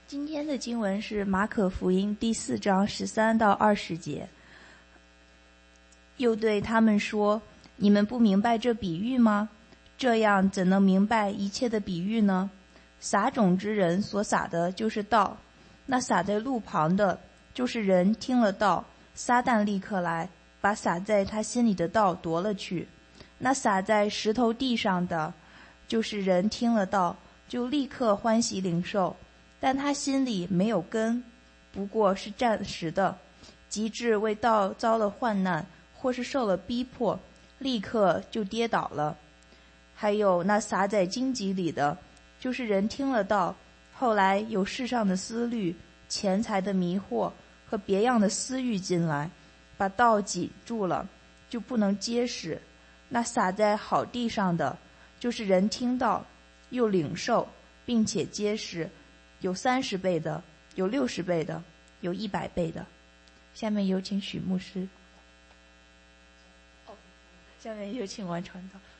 今天的经文是马可福音第4章13到20节。又对他们说：你们不明白这比喻吗？这样怎能明白一切的比喻呢？撒种之人所撒的就是道，那撒在路旁的，就是人听了道，撒旦立刻来，把撒在他心里的道夺了去。那撒在石头地上的，就是人听了道，就立刻欢喜领受，但他心里没有根，不过是暂时的，及至为道遭了患难，或是受了逼迫，立刻就跌倒了。还有那撒在荆棘里的，就是人听了道，后来有世上的思虑、钱财的迷惑和别样的私欲进来，把道挤住了，就不能结实。那撒在好地上的，就是人听到又领受，并且结实，有30倍的，有60倍的，有100倍的。下面有请许牧师。下面有请王传道。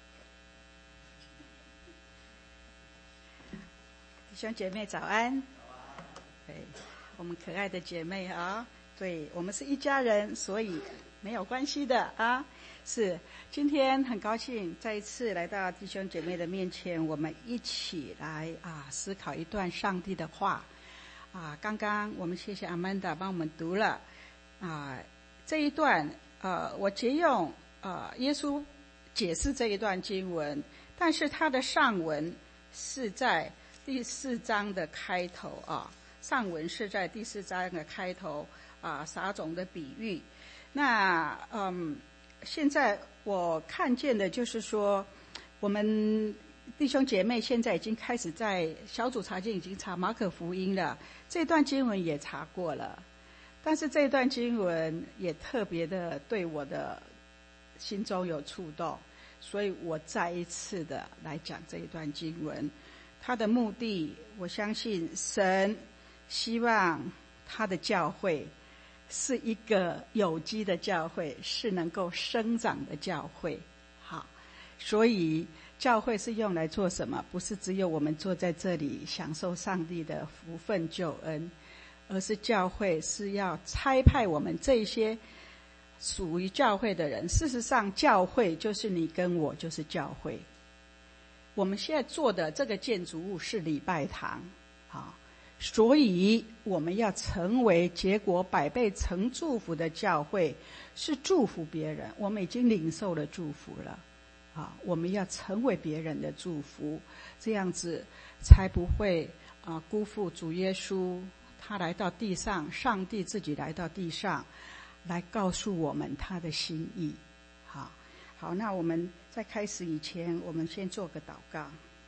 弟兄姐妹早安。对，我们可爱的姐妹啊，对，我们是一家人，所以没有关系的啊。是，今天很高兴再一次来到弟兄姐妹的面前，我们一起来思考一段上帝的话刚刚我们谢谢阿曼达帮我们读了这一段我借用耶稣解释这一段经文，但是他的上文是在第4章的开头上文是在第4章的开头撒种的比喻。那现在我看见的就是说，我们弟兄姐妹现在已经开始在小组查经已经查马可福音了，这段经文也查过了，但是这段经文也特别的对我的心中有触动，所以我再一次的来讲这一段经文。他的目的，我相信神希望他的教会是一个有机的教会，是能够生长的教会。好，所以教会是用来做什么？不是只有我们坐在这里享受上帝的福分救恩，而是教会是要差派我们这些属于教会的人。事实上，教会就是你跟我，就是教会。我们现在做的这个建筑物是礼拜堂所以我们要成为结果100倍成祝福的教会，是祝福别人。我们已经领受了祝福了我们要成为别人的祝福，这样子才不会辜负主耶稣他来到地上，上帝自己来到地上来告诉我们他的心意。好，那我们在开始以前，我们先做个祷告。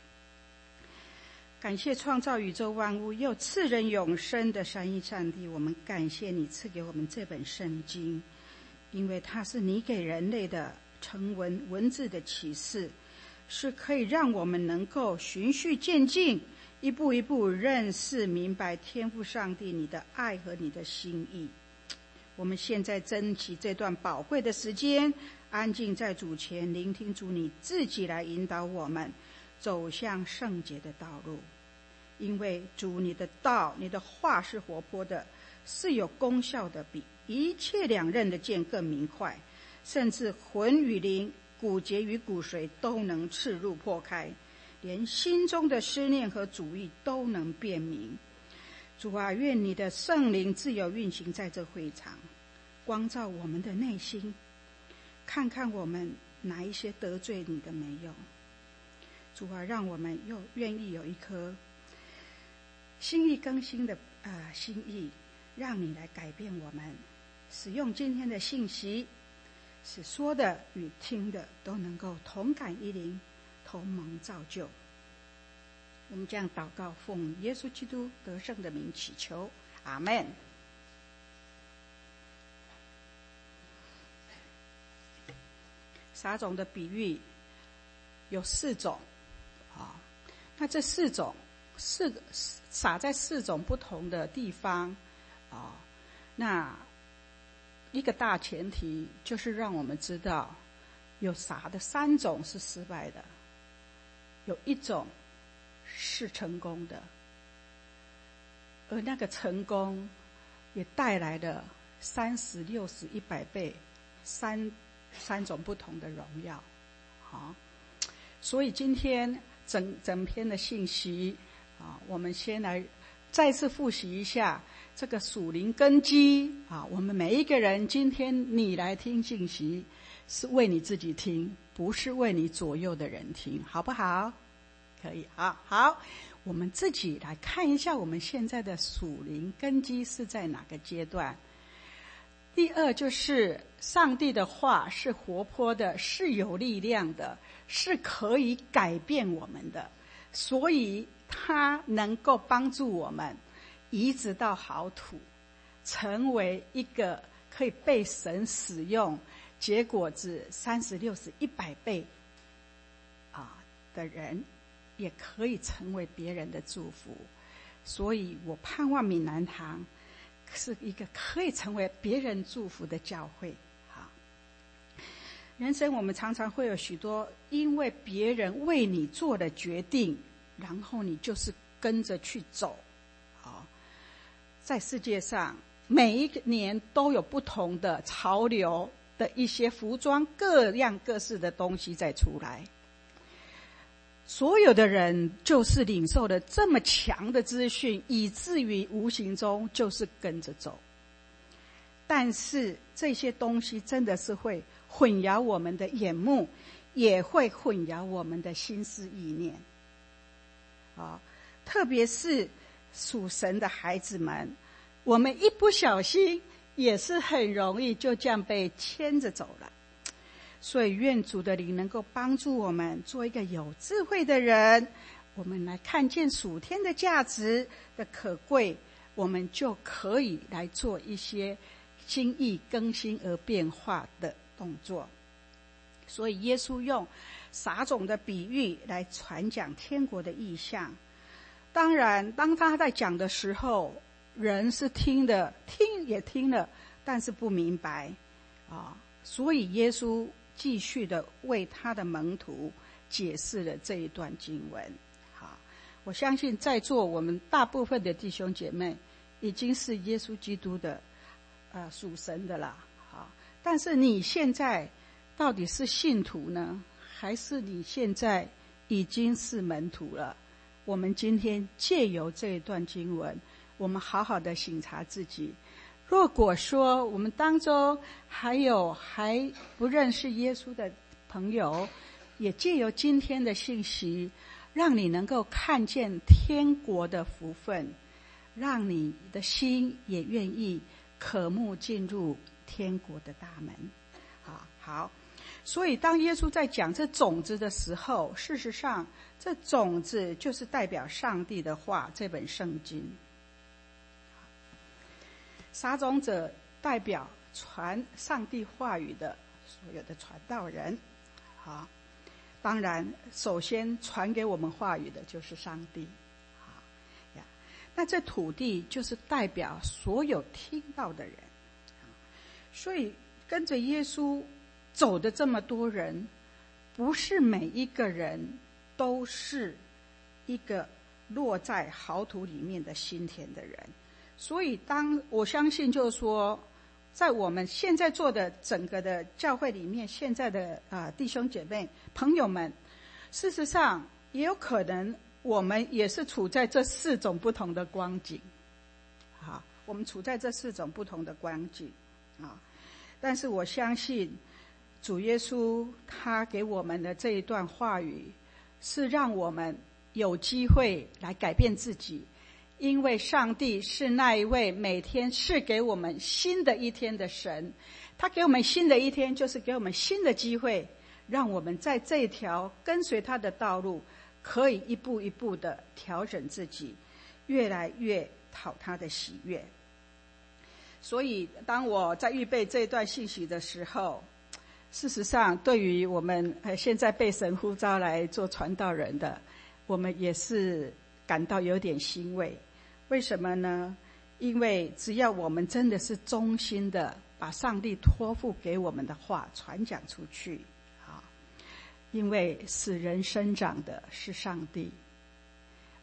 感谢创造宇宙万物又赐人永生的三一上帝，我们感谢你赐给我们这本圣经，因为它是你给人类的成文字的启示，是可以让我们能够循序渐进，一步一步认识明白天父上帝你的爱和你的心意。我们现在珍惜这段宝贵的时间，安静在主前，聆听主你自己来引导我们走向圣洁的道路。因为主你的道，你的话是活泼的，是有功效的，比一切2刃的剑更明快，甚至魂与灵、骨节与骨髓都能刺入破开，连心中的思念和主意都能辨明。主啊，愿你的圣灵自由运行在这会场，光照我们的内心，看看我们哪一些得罪你的没有。主啊，让我们又愿意有一颗心意更新的心意，让你来改变我们，使用今天的信息，使说的与听的都能够同感一灵，同盟造就。我们这样祷告，奉耶稣基督得胜的名祈求，阿们。撒种的比喻有4种那这4种撒在4种不同的地方那一个大前提就是让我们知道，有撒的3种是失败的，有1种是成功的， 而那个成功也带来了30、60、100倍三种不同的荣耀。好，所以今天整篇的信息啊，我们先来再次复习一下这个属灵根基啊。我们每一个人今天你来听信息，是为你自己听，不是为你左右的人听，好不好？可以啊。好，我们自己来看一下我们现在的属灵根基是在哪个阶段。第二就是上帝的话是活泼的，是有力量的，是可以改变我们的，所以它能够帮助我们移植到好土，成为一个可以被神使用，结果子30、60、100倍的人，也可以成为别人的祝福。所以我盼望闽南堂是一个可以成为别人祝福的教会。好，人生我们常常会有许多因为别人为你做的决定，然后你就是跟着去走。好，在世界上每一年都有不同的潮流的一些服装，各样各式的东西在出来，所有的人就是领受了这么强的资讯，以至于无形中就是跟着走。但是这些东西真的是会混淆我们的眼目，也会混淆我们的心思意念。特别是属神的孩子们，我们一不小心也是很容易就这样被牵着走了。所以愿主的灵能够帮助我们做一个有智慧的人，我们来看见属天的价值的可贵，我们就可以来做一些心意更新而变化的动作。所以耶稣用撒种的比喻来传讲天国的意象。当然当他在讲的时候，人是听也听了，但是不明白所以耶稣继续的为他的门徒解释了这一段经文。好，我相信在座我们大部分的弟兄姐妹已经是耶稣基督的属神的了。好，但是你现在到底是信徒呢，还是你现在已经是门徒了？我们今天借由这一段经文，我们好好的省察自己。如果说我们当中还不认识耶稣的朋友，也借由今天的信息，让你能够看见天国的福分，让你的心也愿意渴慕进入天国的大门。好，所以当耶稣在讲这种子的时候，事实上这种子就是代表上帝的话，这本圣经。撒种者代表传上帝话语的所有的传道人。好，当然首先传给我们话语的就是上帝。好呀，那这土地就是代表所有听到的人。所以跟着耶稣走的这么多人，不是每一个人都是一个落在好土里面的心田的人。所以我相信就是说，在我们现在做的整个的教会里面，现在的弟兄姐妹朋友们，事实上也有可能我们也是处在这4种不同的光景。好，我们处在这4种不同的光景但是我相信主耶稣他给我们的这一段话语，是让我们有机会来改变自己。因为上帝是那一位每天赐给我们新的一天的神，他给我们新的一天，就是给我们新的机会，让我们在这条跟随他的道路，可以一步一步的调整自己，越来越讨他的喜悦。所以当我在预备这一段信息的时候，事实上对于我们现在被神呼召来做传道人的，我们也是感到有点欣慰。为什么呢？因为只要我们真的是忠心的把上帝托付给我们的话传讲出去因为使人生长的是上帝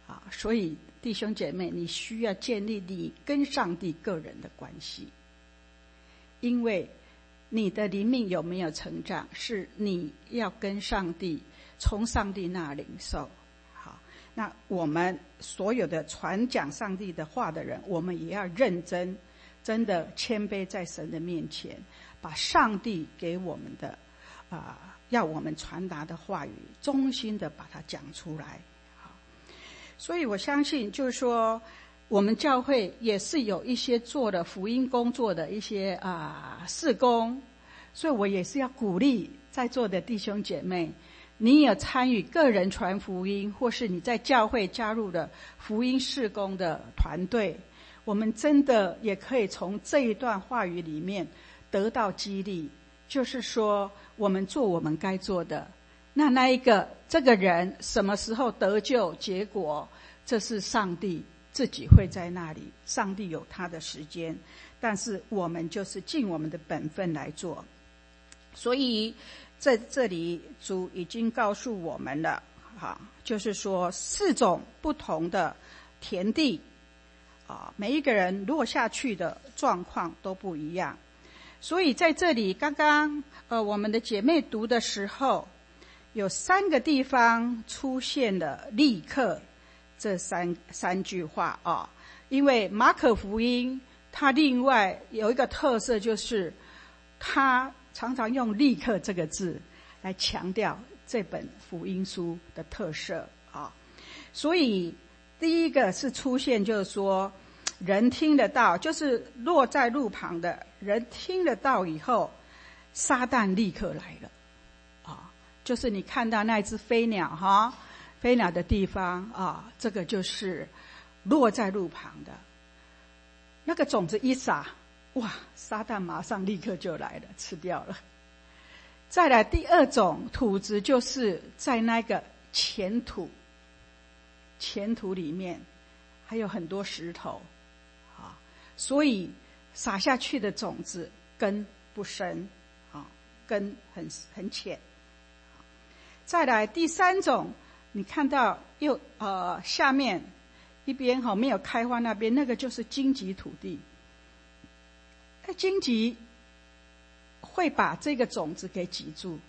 所以弟兄姐妹，你需要建立你跟上帝个人的关系，因为你的灵命有没有成长，是你要跟上帝，从上帝那领受。好，那我们所有的传讲上帝的话的人，我们也要认真，真的谦卑在神的面前，把上帝给我们的要我们传达的话语，衷心的把它讲出来。好，所以我相信就是说，我们教会也是有一些做的福音工作的一些事工，所以我也是要鼓励在座的弟兄姐妹，你有参与个人传福音，或是你在教会加入了福音事工的团队，我们真的也可以从这一段话语里面得到激励，就是说我们做我们该做的，这个人什么时候得救，结果这是上帝自己会在那里，上帝有他的时间，但是我们就是尽我们的本分来做。所以在这里主已经告诉我们了，就是说4种不同的田地，每一个人落下去的状况都不一样。所以在这里刚刚我们的姐妹读的时候，有3个地方出现了立刻这三句话因为马可福音它另外有一个特色，就是它常常用立刻这个字来强调这本福音书的特色所以第一个是出现，就是说人听得到，就是落在路旁的人听得到以后，撒旦立刻来了就是你看到那只飞鸟飞鸟的地方这个就是落在路旁的那个种子一撒，哇，撒旦马上立刻就来了，吃掉了。再来第2种土质，就是在那个前土里面还有很多石头所以撒下去的种子根不深根很浅。再来第3种，你看到下面一边没有开花，那边那个就是荆棘土地。荆棘会把这个种子给挤住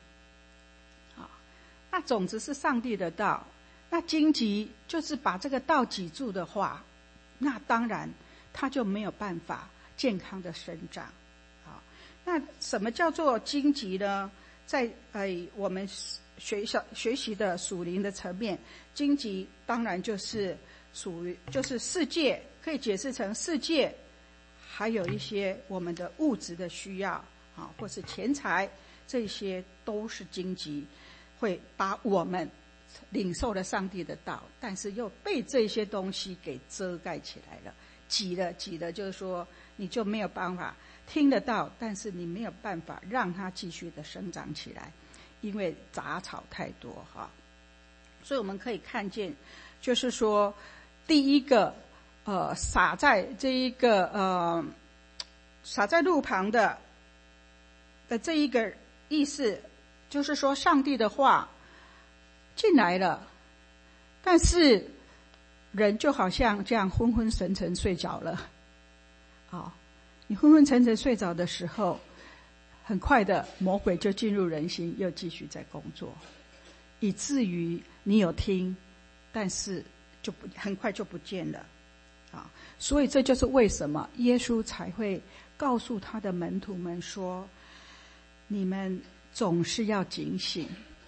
那种子是上帝的道，那荆棘就是把这个道挤住的话，那当然它就没有办法健康的生长那什么叫做荆棘呢？在我们学习的属灵的层面，荆棘当然就是属于就是世界，可以解释成世界，还有一些我们的物质的需要或是钱财，这些都是荆棘，会把我们领受了上帝的道，但是又被这些东西给遮盖起来了，挤了，就是说你就没有办法听得到，但是你没有办法让它继续的生长起来，因为杂草太多所以我们可以看见，就是说第一个撒在这一个撒在路旁的这一个意思，就是说上帝的话进来了，但是人就好像这样昏昏沉沉睡着了你昏昏沉沉睡着的时候，很快的魔鬼就进入人心，又继续在工作，以至于你有听，但是就很快就不见了所以这就是为什么耶稣才会告诉他的门徒们说，你们总是要警醒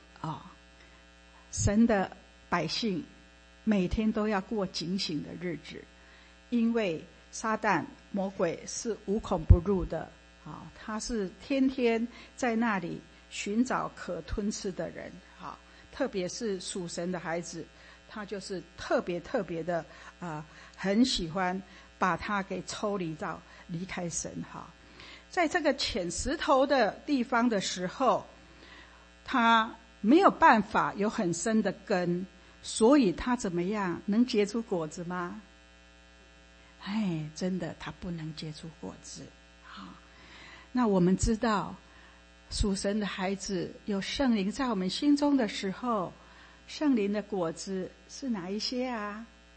神的百姓每天都要过警醒的日子，因为撒旦魔鬼是无孔不入的他是天天在那里寻找可吞吃的人特别是属神的孩子，他就是特别的很喜欢把他给抽离到离开神在这个浅石头的地方的时候，他没有办法有很深的根，所以他怎么样能结出果子吗？真的他不能结出果子那我们知道属神的孩子有圣灵在我们心中的时候，圣灵的果子是哪一些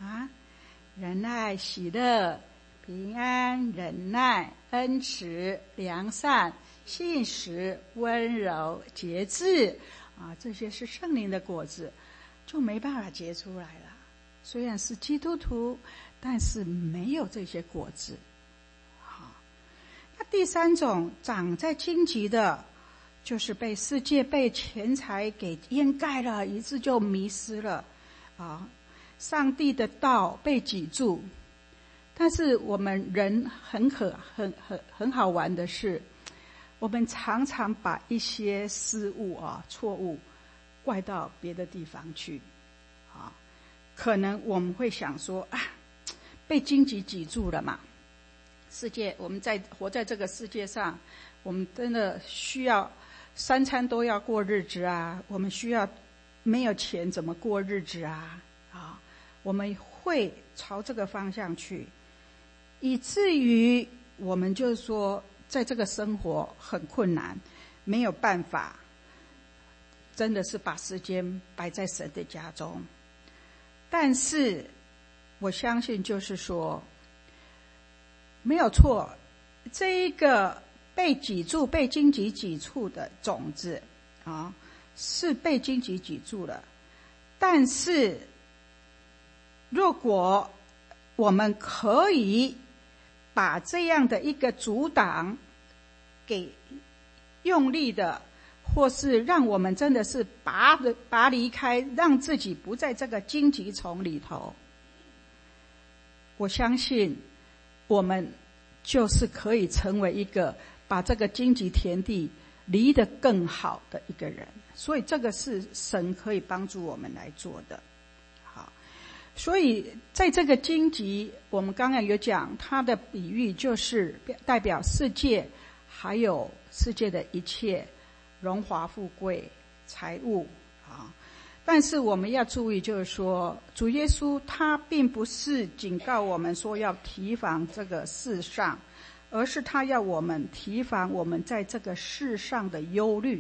啊，仁爱、喜乐、平安、忍耐、恩慈、良善、信实、温柔、节制啊，这些是圣灵的果子，就没办法结出来了。虽然是基督徒，但是没有这些果子。好，那第三种长在荆棘的，就是被世界、被钱财给掩盖了，以致就迷失了啊。上帝的道被挤住。但是我们人很好玩的是，我们常常把一些失误错误怪到别的地方去啊。可能我们会想说被荆棘挤住了嘛。世界，我们活在这个世界上，我们真的需要三餐都要过日子啊，我们需要没有钱怎么过日子啊？我们会朝这个方向去，以至于我们就是说，在这个生活很困难，没有办法，真的是把时间摆在神的家中。但是我相信就是说，没有错，这一个被挤住、被荆棘挤住的种子是被荆棘挤住了。但是如果我们可以把这样的一个阻挡给用力的，或是让我们真的是拔离开，让自己不在这个荆棘丛里头，我相信我们就是可以成为一个把这个荆棘田地离得更好的一个人。所以这个是神可以帮助我们来做的。好，所以在这个荆棘，我们刚刚有讲，它的比喻就是代表世界，还有世界的一切荣华富贵、财物但是我们要注意，就是说，主耶稣他并不是警告我们说要提防这个世上，而是他要我们提防我们在这个世上的忧虑。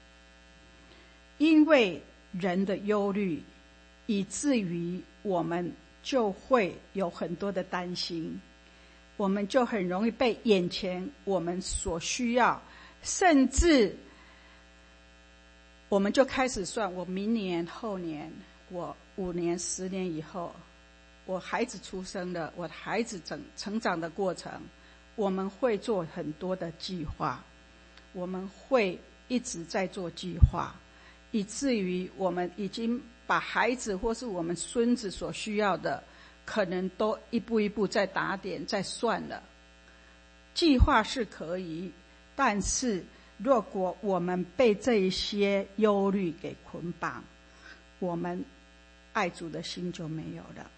因为人的忧虑，以至于我们就会有很多的担心，我们就很容易被眼前我们所需要，甚至我们就开始算，我明年、后年，我5年、10年以后，我孩子出生了，我孩子成长的过程，我们会做很多的计划，我们会一直在做计划，以至于我们已经把孩子或是我们孙子所需要的，可能都一步一步在打点、在算了。计划是可以，但是如果我们被这一些忧虑给捆绑，我们爱主的心就没有了。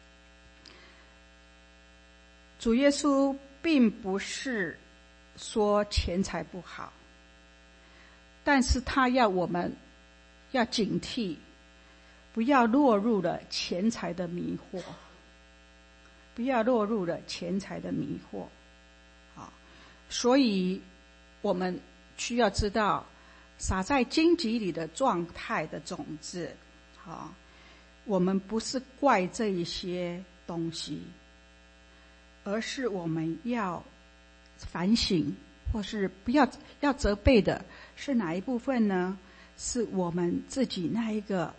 主耶稣并不是说钱财不好，但是他要我们要警惕，不要落入了钱财的迷惑，不要落入了钱财的迷惑。所以我们需要知道，撒在荆棘里的状态的种子我们不是怪这一些东西，而是我们要反省，或是不要责备的是哪一部分呢？是我们自己那一个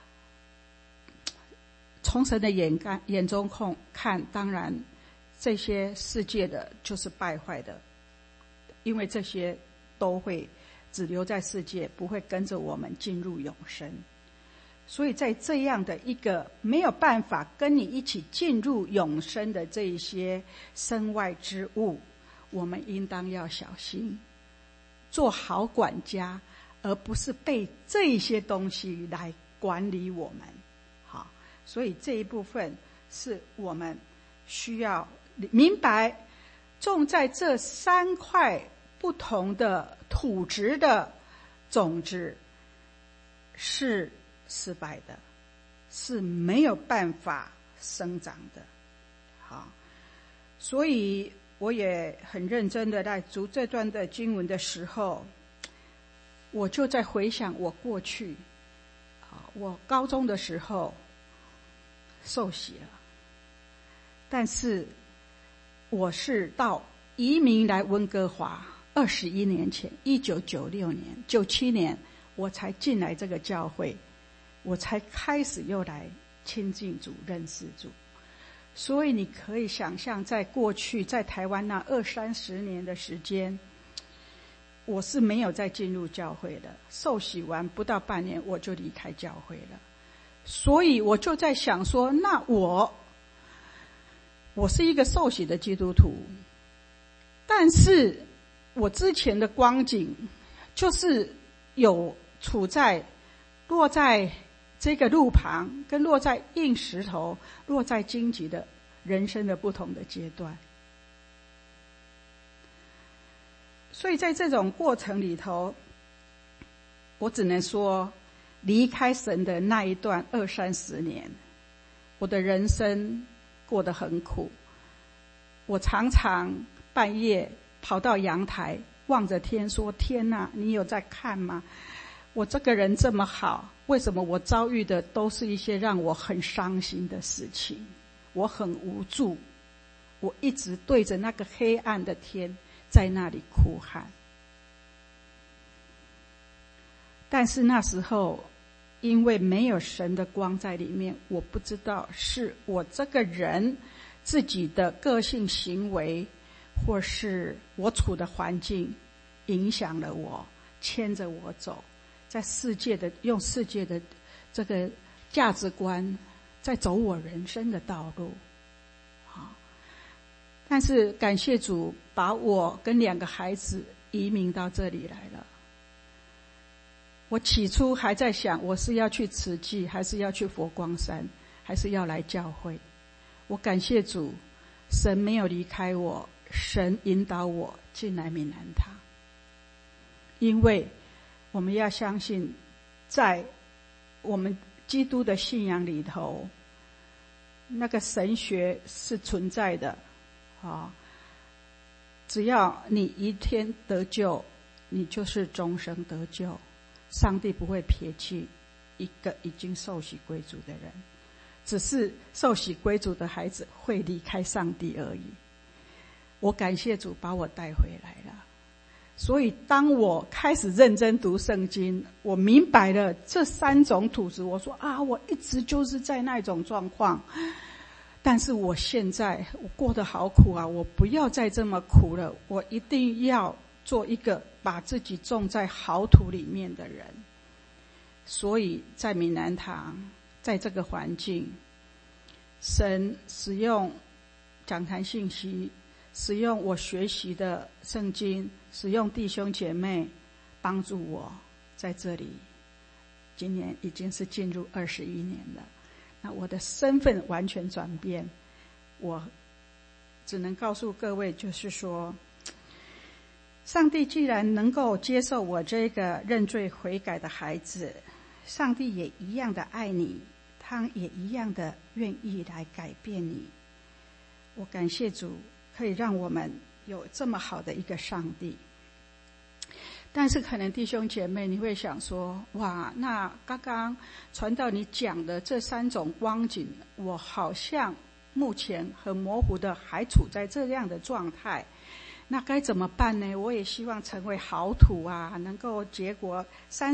从神的眼中看，当然这些世界的就是败坏的，因为这些都会只留在世界，不会跟着我们进入永生。所以在这样的一个没有办法跟你一起进入永生的这一些身外之物，我们应当要小心，做好管家，而不是被这些东西来管理我们。好，所以这一部分是我们需要明白，种在这3块不同的土质的种子是失败的，是没有办法生长的。好，所以我也很认真的在读这段的经文的时候，我就在回想我过去我高中的时候， 受洗了，但是我是到移民来温哥华21年前，1997年我才进来这个教会，我才开始又来亲近主、认识主。所以你可以想象，在过去在台湾那20-30年的时间，我是没有再进入教会的，受洗完不到半年我就离开教会了。所以我就在想说，那我是一个受洗的基督徒，但是我之前的光景就是有落在这个路旁，跟落在硬石头、落在荆棘的人生的不同的阶段。所以在这种过程里头，我只能说，离开神的那一段20-30年，我的人生过得很苦。我常常半夜跑到阳台，望着天说：天哪，你有在看吗？我这个人这么好，为什么我遭遇的都是一些让我很伤心的事情？我很无助，我一直对着那个黑暗的天在那里哭喊。但是那时候因为没有神的光在里面，我不知道是我这个人自己的个性行为，或是我处的环境影响了我，牵着我走，在用世界的这个价值观在走我人生的道路。但是感谢主，把我跟2个孩子移民到这里来了。我起初还在想，我是要去慈济，还是要去佛光山，还是要来教会。我感谢主，神没有离开我，神引导我进来闽南堂。因为我们要相信，在我们基督的信仰里头，那个神学是存在的。只要你一天得救，你就是终生得救。上帝不会撇弃一个已经受洗归主的人，只是受洗归主的孩子会离开上帝而已。我感谢主把我带回来了。所以当我开始认真读圣经，我明白了这3种土质。我说我一直就是在那种状况，但是我现在我过得好苦啊，我不要再这么苦了，我一定要做一个把自己种在好土里面的人。所以在闽南堂，在这个环境，神使用讲坛信息，使用我学习的圣经，使用弟兄姐妹帮助我在这里。今年已经是进入21年了，那我的身份完全转变。我只能告诉各位，就是说，上帝既然能够接受我这个认罪悔改的孩子，上帝也一样的爱你，他也一样的愿意来改变你。我感谢主，可以让我们有这么好的一个上帝。但是可能弟兄姐妹你会想说，哇，那刚刚传道你讲的这3种光景，我好像目前很模糊的还处在这样的状态，那该怎么办呢？我也希望成为好土啊，能够结果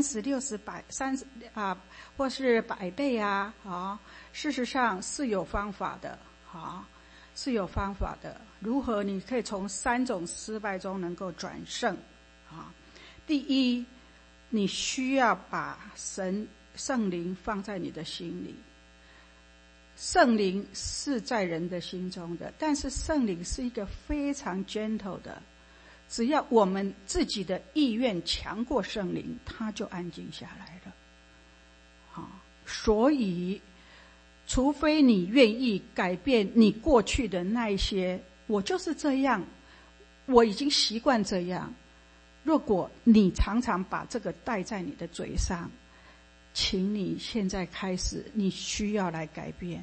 30、60、100或是100倍啊。事实上是有方法的，是有方法的。如何你可以从3种失败中能够转胜？第一，你需要把圣灵放在你的心里。圣灵是在人的心中的，但是圣灵是一个非常 gentle 的，只要我们自己的意愿强过圣灵，他就安静下来了。所以除非你愿意改变你过去的那一些，我就是这样，我已经习惯这样。如果你常常把这个带在你的嘴上，请你现在开始，你需要来改变。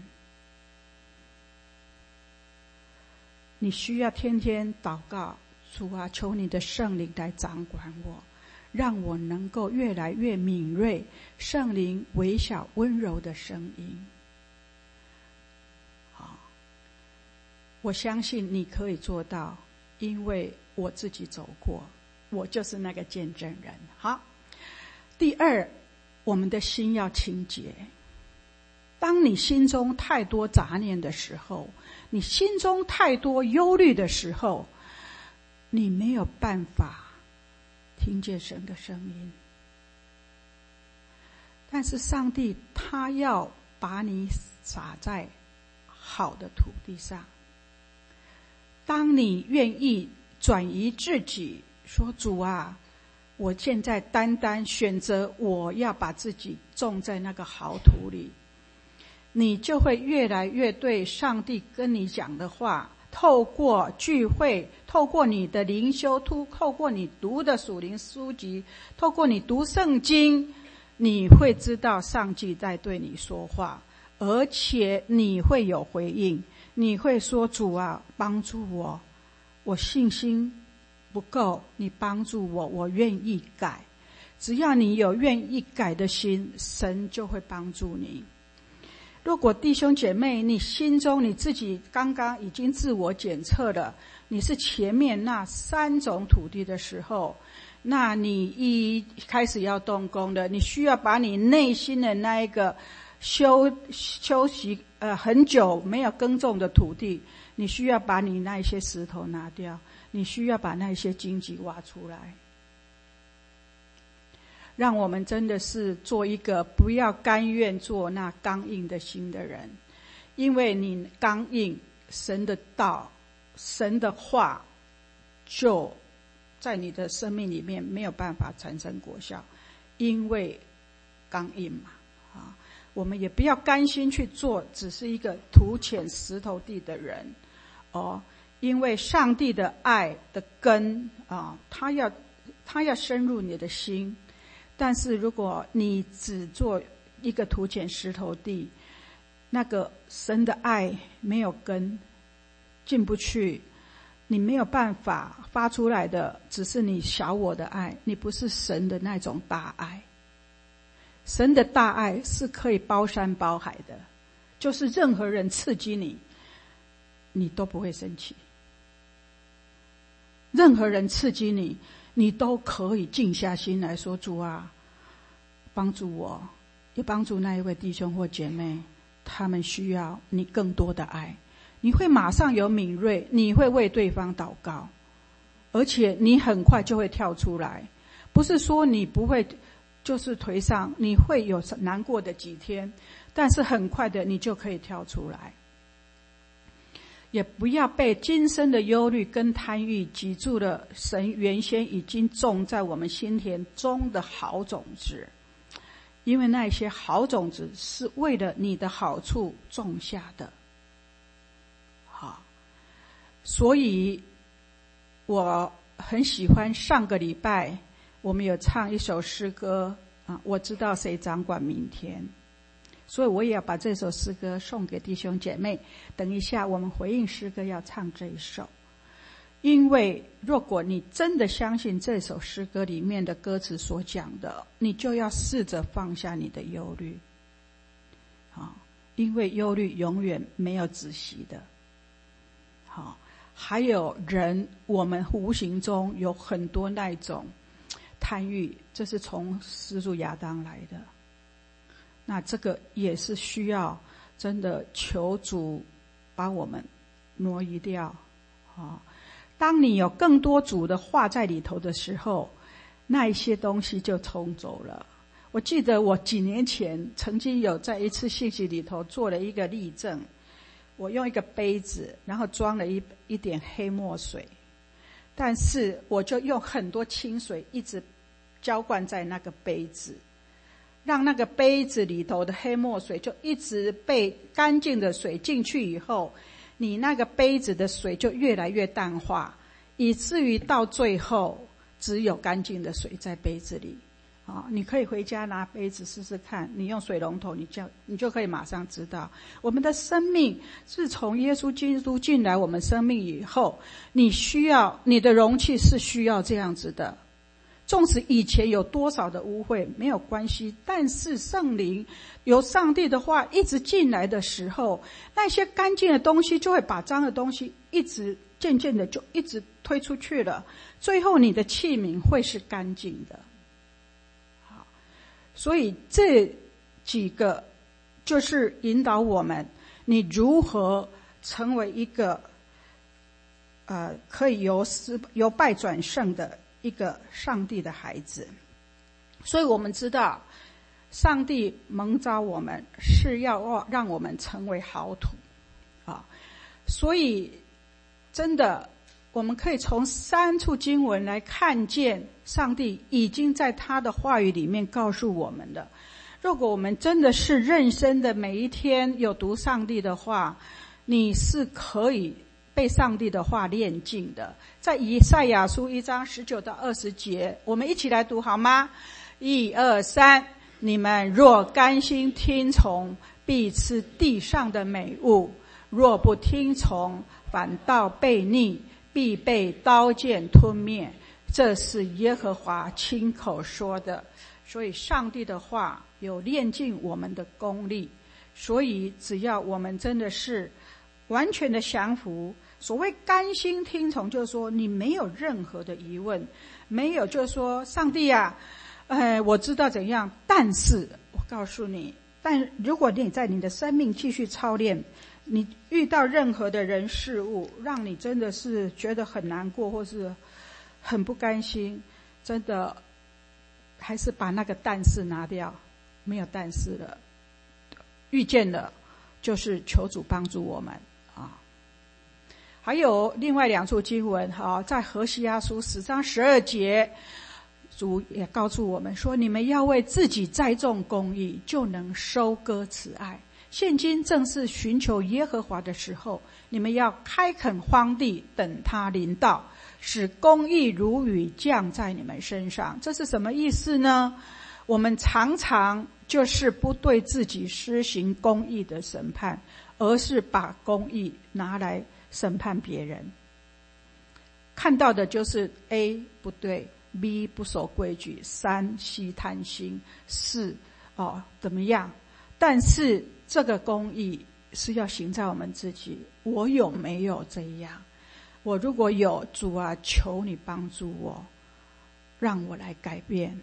你需要天天祷告，主啊，求你的圣灵来掌管我，让我能够越来越敏锐圣灵微小温柔的声音。 我相信你可以做到，因为我自己走过，我就是那个见证人。好，第二，我们的心要清洁。当你心中太多杂念的时候，你心中太多忧虑的时候，你没有办法听见神的声音。但是上帝他要把你撒在好的土地上。当你愿意转移自己，说主啊，我现在单单选择我要把自己种在那个好土里，你就会越来越对上帝跟你讲的话，透过聚会，透过你的灵修，透过你读的属灵书籍，透过你读圣经，你会知道上帝在对你说话，而且你会有回应。你会说主啊，帮助我，我信心不够，你帮助我，我愿意改。只要你有愿意改的心，神就会帮助你。如果弟兄姐妹你心中你自己刚刚已经自我检测了，你是前面那3种土地的时候，那你一开始要动工的，你需要把你内心的那一个休息很久没有耕种的土地，你需要把你那一些石头拿掉，你需要把那一些荆棘挖出来。让我们真的是做一个不要甘愿做那刚硬的心的人，因为你刚硬，神的道，神的话就在你的生命里面没有办法产生果效，因为刚硬嘛。我们也不要甘心去做只是一个土浅石头地的人因为上帝的爱的根他要深入你的心。但是如果你只做一个土浅石头地，那个神的爱没有根，进不去，你没有办法发出来的只是你小我的爱，你不是神的那种大爱。神的大爱是可以包山包海的，就是任何人刺激你，你都不会生气。任何人刺激你，你都可以静下心来说，主啊，帮助我，也帮助那一位弟兄或姐妹，他们需要你更多的爱。你会马上有敏锐，你会为对方祷告，而且你很快就会跳出来。不是说你不会就是颓丧，你会有难过的几天，但是很快的你就可以跳出来。也不要被今生的忧虑跟贪欲挤住了神原先已经种在我们心田中的好种子，因为那些好种子是为了你的好处种下的。好，所以我很喜欢上个礼拜我们有唱一首诗歌我知道谁掌管明天，所以我也要把这首诗歌送给弟兄姐妹。等一下我们回应诗歌要唱这一首，因为如果你真的相信这首诗歌里面的歌词所讲的，你就要试着放下你的忧虑因为忧虑永远没有止息的。还有人，我们无形中有很多那种贪欲，这是从始祖亚当来的，那这个也是需要真的求主把我们挪移掉当你有更多主的话在里头的时候，那一些东西就冲走了。我记得我几年前曾经有在一次信息里头做了一个例证，我用一个杯子，然后装了一点黑墨水，但是我就用很多清水一直浇灌在那个杯子，让那个杯子里头的黑墨水就一直被干净的水进去以后，你那个杯子的水就越来越淡化，以至于到最后只有干净的水在杯子里你可以回家拿杯子试试看，你用水龙头你就可以马上知道，我们的生命是从耶稣基督进来我们生命以后，你的容器是需要这样子的， 纵使以前有多少的污秽没有关系，但是圣灵由上帝的话一直进来的时候，那些干净的东西就会把脏的东西一直渐渐的就一直推出去了，最后你的器皿会是干净的。好，所以这几个就是引导我们你如何成为一个可以由败转胜的一个上帝的孩子。所以我们知道上帝蒙召我们是要让我们成为好土啊，所以真的我们可以从3处经文来看见上帝已经在他的话语里面告诉我们的。如果我们真的是认真的每一天有读上帝的话，你是可以被上帝的话炼净的。在以赛亚书1章19到20节，我们一起来读好吗？1、2、3，你们若甘心听从，必吃地上的美物；若不听从，反倒悖逆，必被刀剑吞灭。这是耶和华亲口说的。所以上帝的话有炼净我们的功力，所以只要我们真的是完全的降服，所谓甘心听从，就是说你没有任何的疑问，没有就是说上帝啊，我知道怎样，但是我告诉你，但如果你在你的生命继续操练，你遇到任何的人事物让你真的是觉得很难过或是很不甘心，真的还是把那个但是拿掉，没有但是了，遇见了就是求主帮助我们啊。还有另外2处经文在何西阿书10章12节，主也告诉我们说，你们要为自己栽种公义，就能收割慈爱。现今正是寻求耶和华的时候，你们要开垦荒地，等他临到，使公义如雨降在你们身上。这是什么意思呢？我们常常就是不对自己施行公义的审判，而是把公义拿来审判别人。看到的就是 A 不对， B 不守规矩， 3吸贪心， 4怎么样。但是这个公义是要行在我们自己，我有没有这样？我如果有，主啊，求你帮助我，让我来改变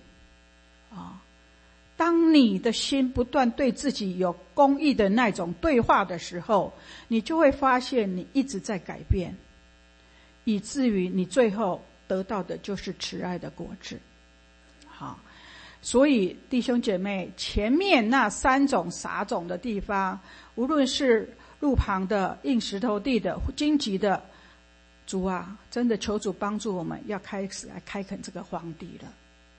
当你的心不断对自己有公义的那种对话的时候，你就会发现你一直在改变，以至于你最后得到的就是慈爱的果子。好，所以弟兄姐妹，前面那3种撒种的地方，无论是路旁的、硬石头地的、荆棘的，主啊，真的求主帮助我们，要开始来开垦这个荒地了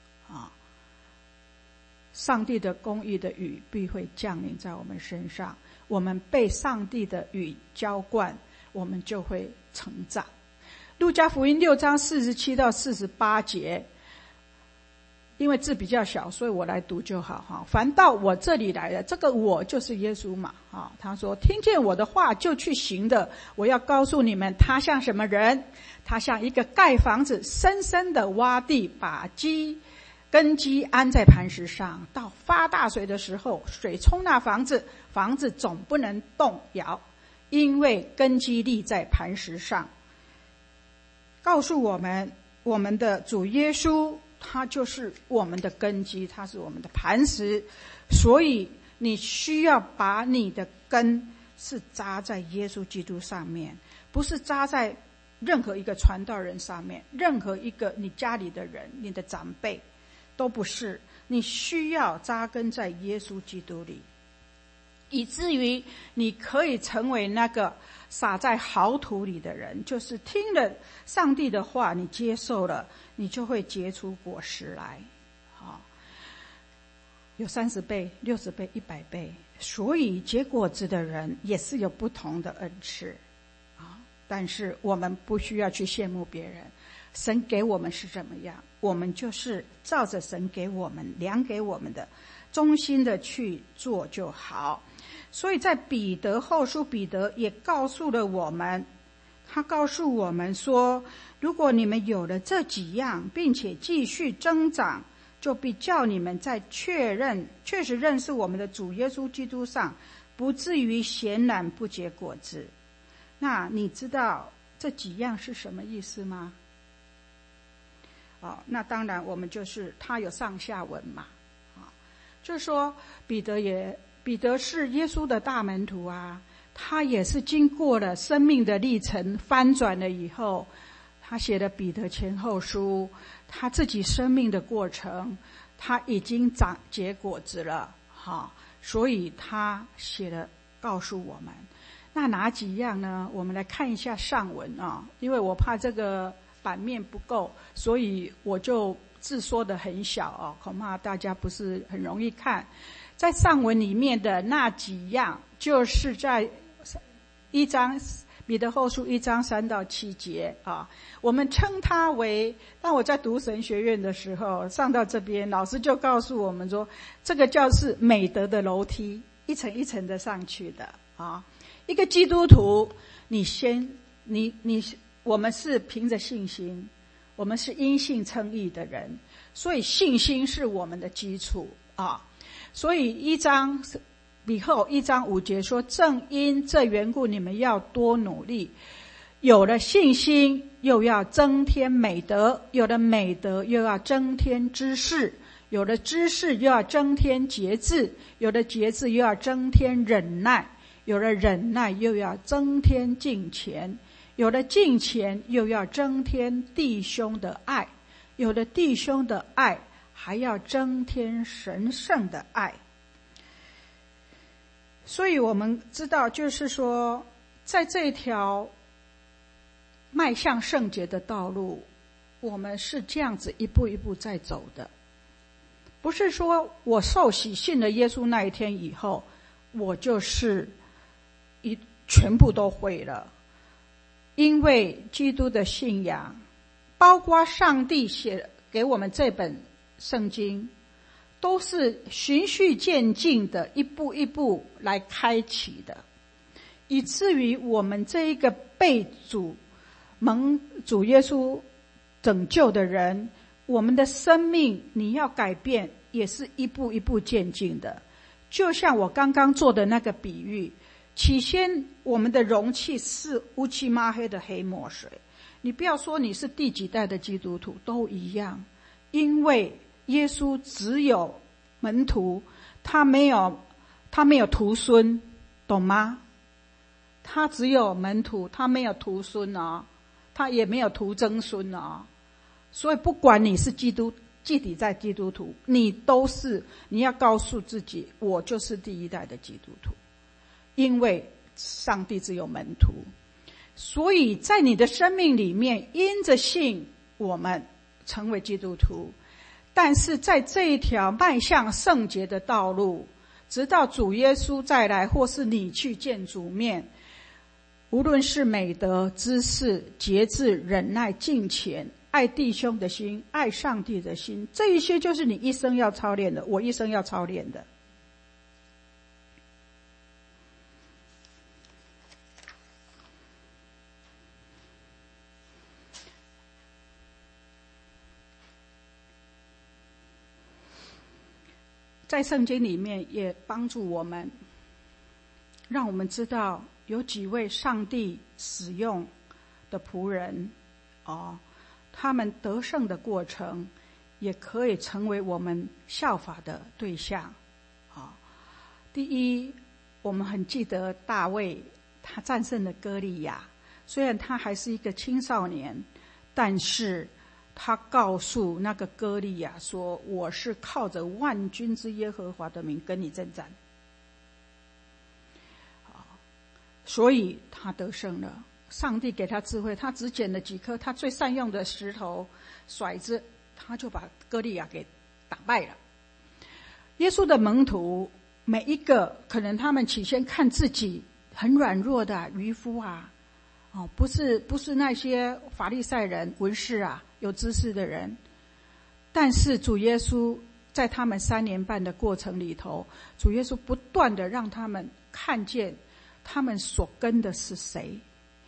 上帝的公义的雨必会降临在我们身上，我们被上帝的雨浇灌，我们就会成长。路加福音6章47到48节，因为字比较小，所以我来读就好凡到我这里来的，这个我就是耶稣嘛他说，听见我的话就去行的，我要告诉你们，他像什么人？他像一个盖房子，深深的挖地，把根基安在磐石上，到发大水的时候，水冲那房子，房子总不能动摇，因为根基立在磐石上。告诉我们，我们的主耶稣他就是我们的根基，他是我们的磐石，所以你需要把你的根是扎在耶稣基督上面，不是扎在任何一个传道人上面，任何一个你家里的人，你的长辈都不是，你需要扎根在耶稣基督里，以至于你可以成为那个撒在好土里的人，就是听了上帝的话，你接受了，你就会结出果实来有30倍、60倍、100倍。所以结果子的人也是有不同的恩赐但是我们不需要去羡慕别人，神给我们是怎么样，我们就是照着神给我们量给我们的，忠心的去做就好。所以在彼得后书，彼得也告诉了我们， 他告诉我们说，如果你们有了这几样，并且继续增长，就必叫你们在确实认识我们的主耶稣基督上，不至于闲懒不结果子。那你知道这几样是什么意思吗？那当然我们就是他有上下文嘛，就是说彼得是耶稣的大门徒啊，他也是经过了生命的历程翻转了以后，他写了彼得前后书，他自己生命的过程，他已经长结果子了，所以他写了告诉我们。那哪几样呢？我们来看一下上文啊，因为我怕这个版面不够，所以我就字缩得很小恐怕大家不是很容易看。在上文里面的那几样，就是在1章彼得后书1章3到7节我们称它为，当我在读神学院的时候，上到这边老师就告诉我们说，这个叫是美德的楼梯，一层一层的上去的一个基督徒，我们是凭着信心，我们是因信称义的人，所以信心是我们的基础所以1章5节说，正因这缘故，你们要多努力，有了信心又要增添美德，有了美德又要增添知识，有了知识又要增添节制，有了节制又要增添忍耐，有了忍耐又要增添敬虔，有了敬虔又要增添弟兄的爱，有了弟兄的爱还要增添神圣的爱。所以我们知道，就是说在这条迈向圣洁的道路，我们是这样子一步一步在走的。不是说我受洗信了耶稣那一天以后，我就是全部都会了。因为基督的信仰，包括上帝写给我们这本圣经，都是循序渐进的，一步一步来开启的，以至于我们这一个被蒙主耶稣拯救的人，我们的生命你要改变，也是一步一步渐进的。就像我刚刚做的那个比喻，起先我们的容器是乌漆抹黑的黑墨水，你不要说你是第几代的基督徒，都一样。因为耶稣只有门徒，他没有徒孙，懂吗？他只有门徒，他没有徒孙他也没有徒曾孙所以不管你是基体在基督徒，你要告诉自己，我就是第一代的基督徒。因为上帝只有门徒，所以在你的生命里面，因着信我们成为基督徒。但是在这一条迈向圣洁的道路，直到主耶稣再来，或是你去见主面，无论是美德、知识、节制、忍耐、敬虔、爱弟兄的心、爱上帝的心，这一些就是你一生要操练的，我一生要操练的。在圣经里面也帮助我们，让我们知道有几位上帝使用的仆人他们得胜的过程也可以成为我们效法的对象第一，我们很记得大卫，他战胜了歌利亚，虽然他还是一个青少年，但是他告诉那个歌利亚说，我是靠着万军之耶和华的名跟你征战所以他得胜了。上帝给他智慧，他只捡了几颗他最善用的石头骰子，他就把歌利亚给打败了。耶稣的门徒每一个，可能他们起先看自己很软弱的渔夫不是那些法利赛人文士有知识的人，但是主耶稣在他们3年半的过程里头，主耶稣不断的让他们看见他们所跟的是谁。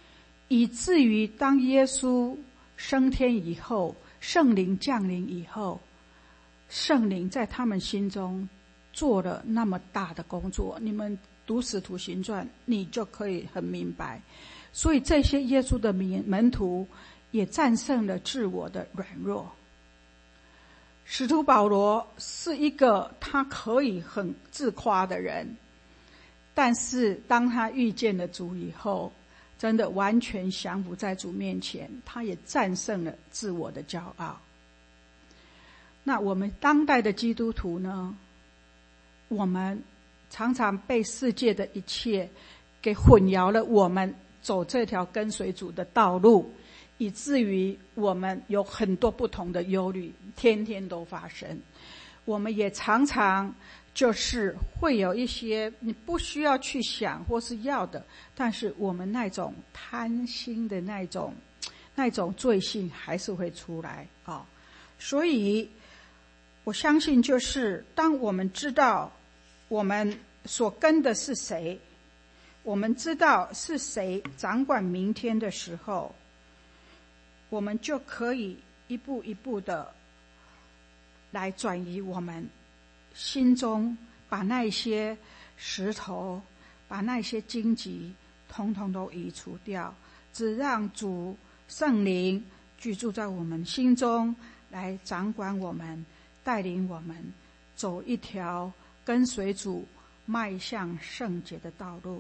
以至于当耶稣升天以后，圣灵降临以后，圣灵在他们心中做了那么大的工作。你们读使徒行传，你就可以很明白。所以这些耶稣的门徒也战胜了自我的软弱。使徒保罗是一个他可以很自夸的人，但是当他遇见了主以后，真的完全降服在主面前，他也战胜了自我的骄傲。那我们当代的基督徒呢，我们常常被世界的一切给混淆了我们走这条跟随主的道路，以至于我们有很多不同的忧虑，天天都发生。我们也常常就是会有一些你不需要去想或是要的，但是我们那种贪心的那种罪性还是会出来啊。所以我相信，就是当我们知道我们所跟的是谁，我们知道是谁掌管明天的时候，我们就可以一步一步的来转移我们心中，把那些石头，把那些荆棘统统都移除掉，只让主圣灵居住在我们心中，来掌管我们，带领我们走一条跟随主迈向圣洁的道路。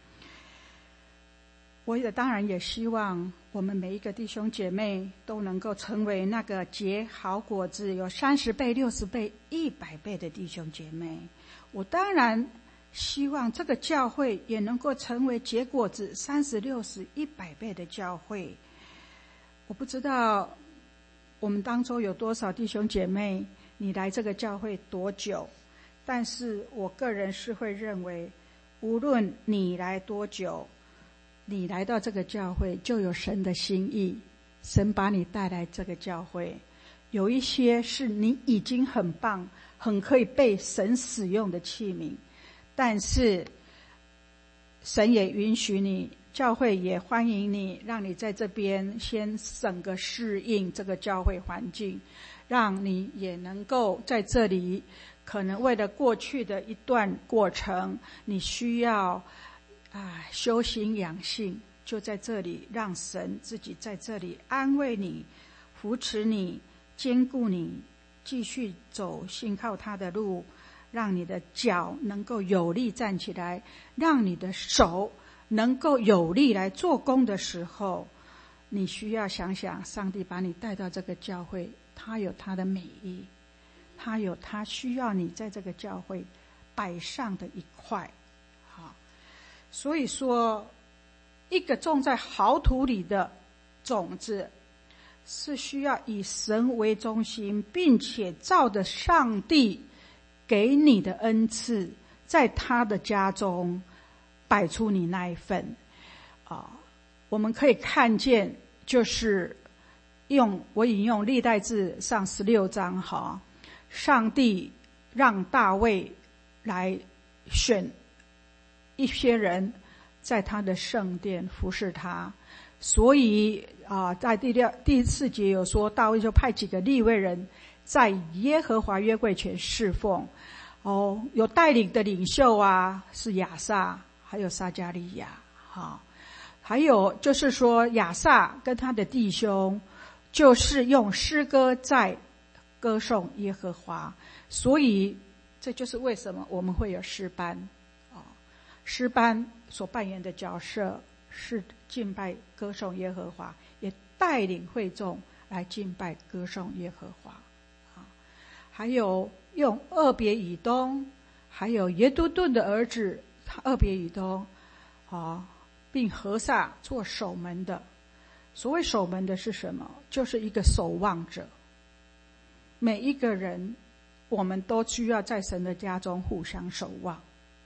我也当然也希望我们每一个弟兄姐妹都能够成为那个结好果子，有30倍、60倍、100倍的弟兄姐妹。我当然希望这个教会也能够成为结果子30、60、100倍的教会。我不知道我们当中有多少弟兄姐妹，你来这个教会多久，但是我个人是会认为，无论你来多久，你来到这个教会就有神的心意，神把你带来这个教会。有一些是你已经很棒，很可以被神使用的器皿，但是神也允许你，教会也欢迎你，让你在这边先整个适应这个教会环境，让你也能够在这里，可能为了过去的一段过程，你需要修行养性，就在这里让神自己在这里安慰你，扶持你，坚固你，继续走信靠他的路，让你的脚能够有力站起来，让你的手能够有力来做工的时候，你需要想想，上帝把你带到这个教会，他有他的美意，他有他需要你在这个教会摆上的一块。所以说，一个种在好土里的种子，是需要以神为中心，并且照着上帝给你的恩赐，在他的家中摆出你那一份。我们可以看见，就是我引用历代志上16章，上帝让大卫来选一些人在他的圣殿服侍他，所以在第4节有说，大卫就派几个利未人在耶和华约柜前侍奉。有带领的领袖是亚萨，还有撒迦利亚。还有就是说，亚萨跟他的弟兄就是用诗歌在歌颂耶和华，所以这就是为什么我们会有诗班。诗班所扮演的角色是敬拜歌颂耶和华，也带领会众来敬拜歌颂耶和华。还有用俄别以东，还有耶都顿的儿子俄别以东，并何撒做守门的。所谓守门的是什么？就是一个守望者。每一个人，我们都需要在神的家中互相守望。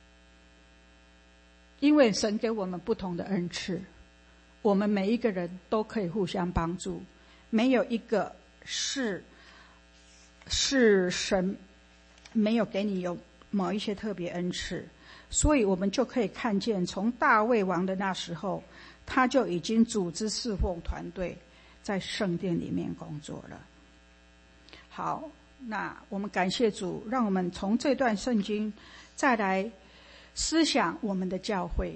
因为神给我们不同的恩赐，我们每一个人都可以互相帮助，没有一个是神没有给你有某一些特别恩赐。所以我们就可以看见，从大卫王的那时候， 他就已经组织侍奉团队在圣殿里面工作了。好，那我们感谢主，让我们从这段圣经再来思想我们的教会。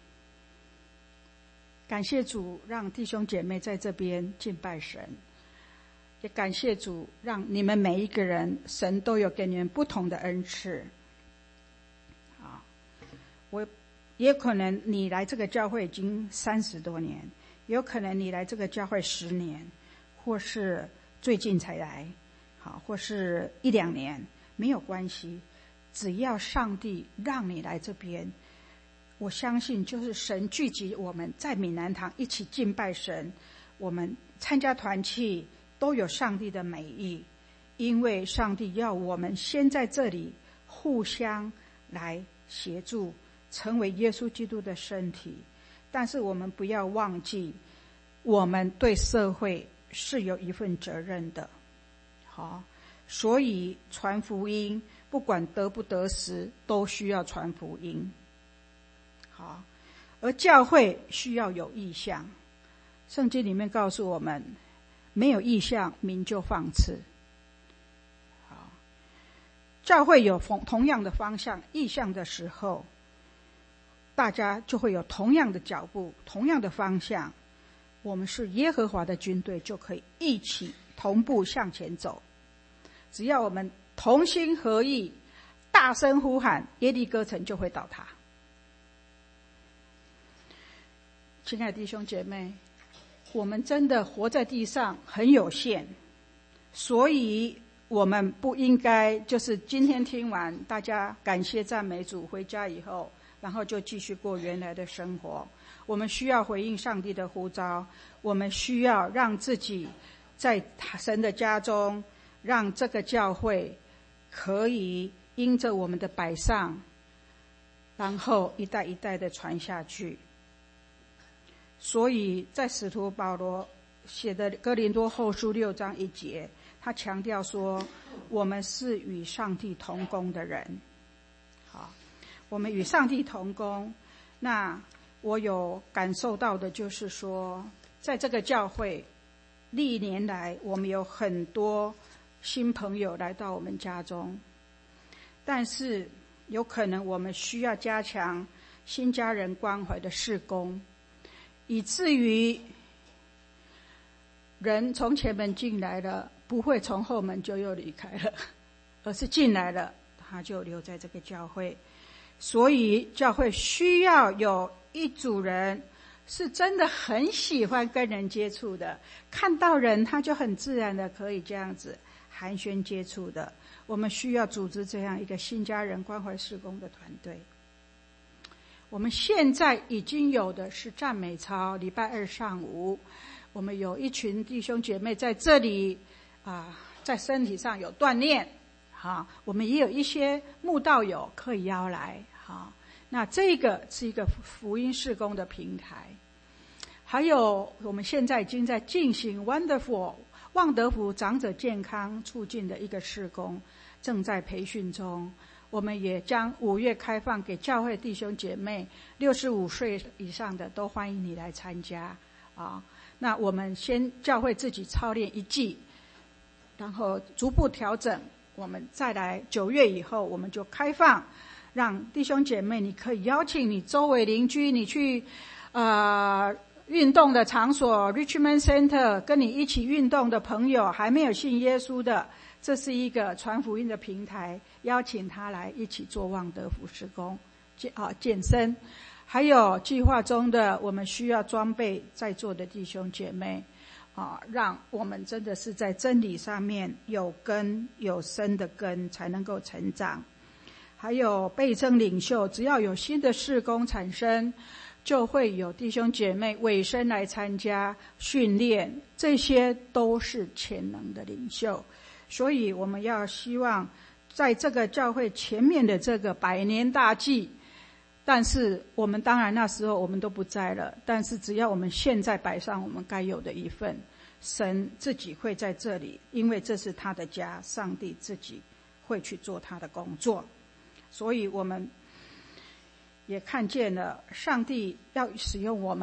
感谢主，让弟兄姐妹在这边敬拜神，也感谢主，让你们每一个人，神都有给你们不同的恩赐。我也可能你来这个教会已经30多年，有可能你来这个教会10年，或是最近才来，好，或是1、2年，没有关系，只要上帝让你来这边，我相信就是神聚集我们在闽南堂一起敬拜神，我们参加团契都有上帝的美意，因为上帝要我们先在这里互相来协助，成为耶稣基督的身体。但是我们不要忘记，我们对社会是有一份责任的。好，所以传福音不管得不得时，都需要传福音。好，而教会需要有意向，圣经里面告诉我们，没有意向，民就放肆。好，教会有同样的方向、意向的时候，大家就会有同样的脚步、同样的方向。我们是耶和华的军队，就可以一起同步向前走。只要我们同心合意，大声呼喊，耶利哥城就会倒塌。亲爱的弟兄姐妹，我们真的活在地上很有限，所以我们不应该就是今天听完，大家感谢赞美主，回家以后然后就继续过原来的生活。我们需要回应上帝的呼召，我们需要让自己在神的家中，让这个教会可以因着我们的摆上，然后一代一代的传下去。所以在使徒保罗写的哥林多后书6章1节，他强调说，我们是与上帝同工的人。好，我们与上帝同工，那我有感受到的就是说，在这个教会历年来，我们有很多新朋友来到我们家中，但是有可能我们需要加强新家人关怀的事工，以至于人从前门进来了，不会从后门就又离开了，而是进来了他就留在这个教会。所以教会需要有一组人是真的很喜欢跟人接触的，看到人他就很自然的可以这样子寒暄接触的。我们需要组织这样一个新家人关怀事工的团队。我们现在已经有的是赞美操，礼拜2上午，我们有一群弟兄姐妹在这里在身体上有锻炼。好，我们也有一些慕道友可以邀来。好，那这个是一个福音事工的平台。还有我们现在已经在进行 Wonderful 旺德福长者健康促进的一个事工，正在培训中。我们也将5月开放给教会弟兄姐妹，65岁以上的都欢迎你来参加那我们先教会自己操练1季，然后逐步调整，我们再来9月以后，我们就开放，让弟兄姐妹你可以邀请你周围邻居，你去运动的场所 Richmond Center 跟你一起运动的朋友，还没有信耶稣的，这是一个传福音的平台，邀请他来一起做旺德福事工健身。还有计划中的我们需要装备在座的弟兄姐妹让我们真的是在真理上面有根有深的根，才能够成长。还有倍增领袖，只要有新的事工产生，就会有弟兄姐妹委身来参加训练，这些都是潜能的领袖。所以我们要希望在这个教会前面的这个100年大计，但是我们当然那时候我们都不在了，但是只要我们现在摆上我们该有的一份，神自己会在这里，因为这是他的家，上帝自己会去做他的工作。所以我们也看见了上帝要使用我们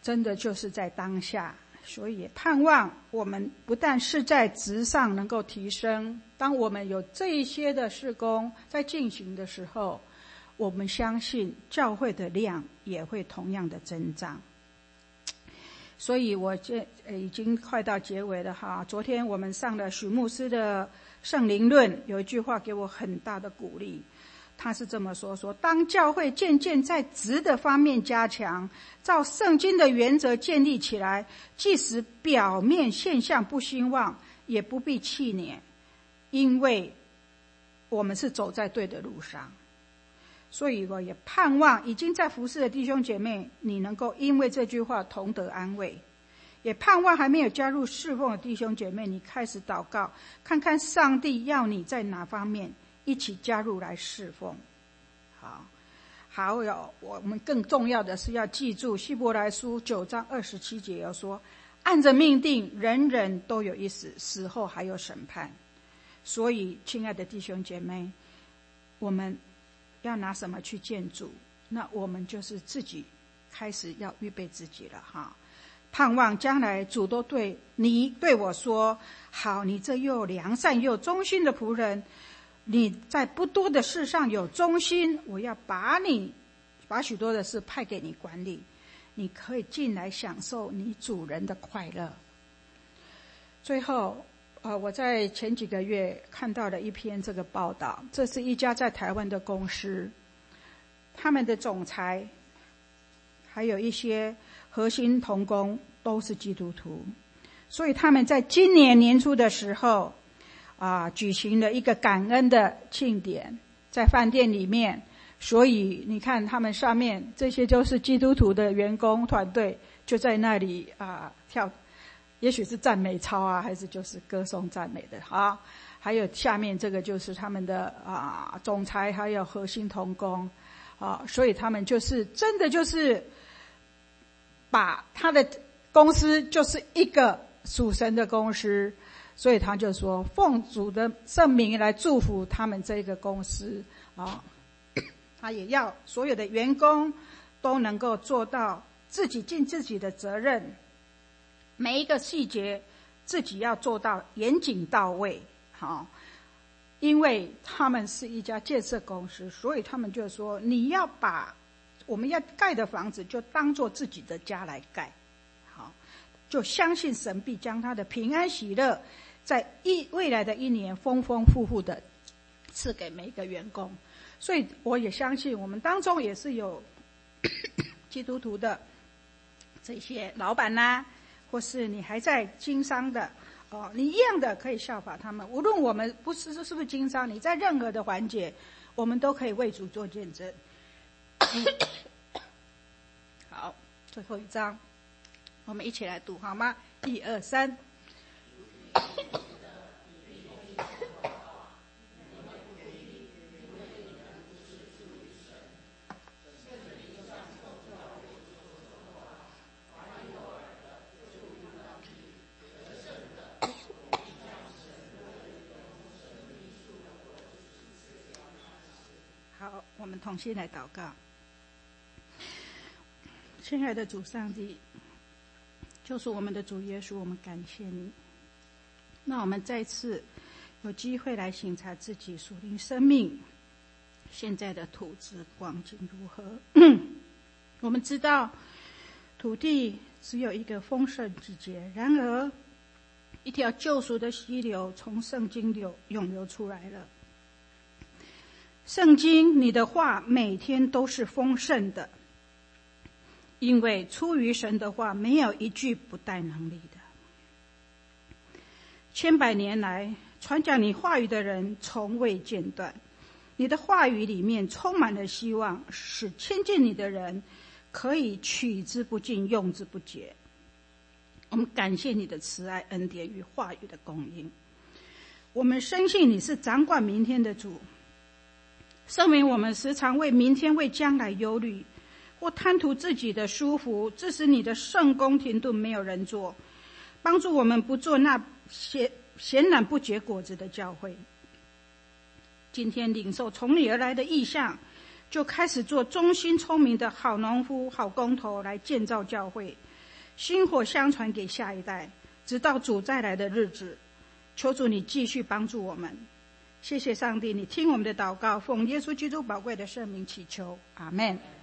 真的就是在当下，所以也盼望我们不但是在职上能够提升，当我们有这一些的事工在进行的时候，我们相信教会的量也会同样的增长。所以我已经快到结尾了哈。昨天我们上了许牧师的圣灵论，有一句话给我很大的鼓励，他是这么说：当教会渐渐在职的方面加强，照圣经的原则建立起来，即使表面现象不兴旺，也不必气馁，因为我们是走在对的路上。所以我也盼望已经在服侍的弟兄姐妹，你能够因为这句话同得安慰，也盼望还没有加入侍奉的弟兄姐妹，你开始祷告，看看上帝要你在哪方面一起加入来侍奉。好，我们更重要的是要记住希伯来书9章27节有说，按着命定，人人都有一死，死后还有审判。所以亲爱的弟兄姐妹，我们要拿什么去见主？那我们就是自己开始要预备自己了哈。盼望将来主都对我说，好，你这又良善又忠心的仆人，你在不多的事上有忠心，我要把许多的事派给你管理，你可以进来享受你主人的快乐。最后我在前几个月看到了一篇这个报道，这是一家在台湾的公司，他们的总裁还有一些核心同工都是基督徒，所以他们在今年年初的时候举行了一个感恩的庆典，在饭店里面。所以你看他们上面这些都是基督徒的员工团队，就在那里跳，也许是赞美操还是就是歌颂赞美的还有下面这个就是他们的总裁还有核心同工所以他们就是真的就是把他的公司就是一个属神的公司，所以他就说奉主的圣名来祝福他们这个公司他也要所有的员工都能够做到尽自己的责任，每一个细节自己要做到严谨到位因为他们是一家建设公司，所以他们就说你要把我们要盖的房子就当作自己的家来盖就相信神必将他的平安喜乐在未来的一年丰丰富富的赐给每一个员工。所以我也相信我们当中也是有基督徒的这些老板或是你还在经商的你一样的可以效法他们。无论我们是不是经商，你在任何的环节我们都可以为主做见证好，最后一章我们一起来读好吗？1、2、3。好，我们同心来祷告。亲爱的主上帝，就是我们的主耶稣，我们感谢你。那我们再次有机会来省察自己属灵生命现在的土质光景如何我们知道土地只有一个丰盛季节，然而一条救赎的溪流从圣经涌流出来了。圣经你的话每天都是丰盛的，因为出于神的话没有一句不带能力的。千百年来传讲你话语的人从未间断，你的话语里面充满了希望，使亲近你的人可以取之不尽，用之不竭。我们感谢你的慈爱恩典与话语的供应，我们深信你是掌管明天的主。圣明我们时常为明天为将来忧虑，或贪图自己的舒服，致使你的圣工停顿没有人做，帮助我们不做那闲懒不结果子的教会。今天领受从你而来的意象，就开始做忠心聪明的好农夫好工头来建造教会， 薪火相传给下一代，直到主再来的日子。求主你继续帮助我们。谢谢上帝，你听我们的祷告，奉耶稣基督宝贵的圣名祈求，阿们。